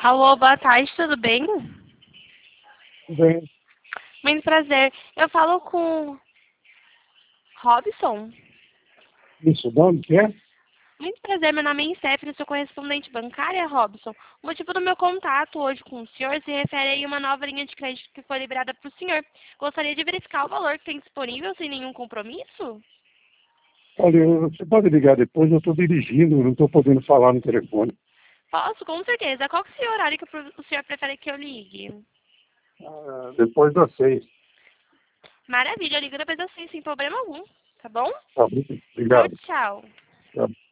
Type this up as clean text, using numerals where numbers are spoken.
Alô, boa tarde, tudo bem? Bem, Muito prazer. Eu falo com Robson. isso, de onde que é? Muito prazer, meu nome é Stephanie, sou correspondente bancária, Robson. O motivo do meu contato hoje com o senhor se refere a uma nova linha de crédito que foi liberada para o senhor. Gostaria de verificar o valor que tem disponível sem nenhum compromisso? Olha, você pode ligar depois, eu estou dirigindo, não estou podendo falar no telefone. Posso, com certeza. Qual que é o horário que o senhor prefere que eu ligue? Depois das 6. Maravilha, eu ligo depois assim, sem problema algum. Tá bom? Tá, Tchau, obrigado. tchau. Tá.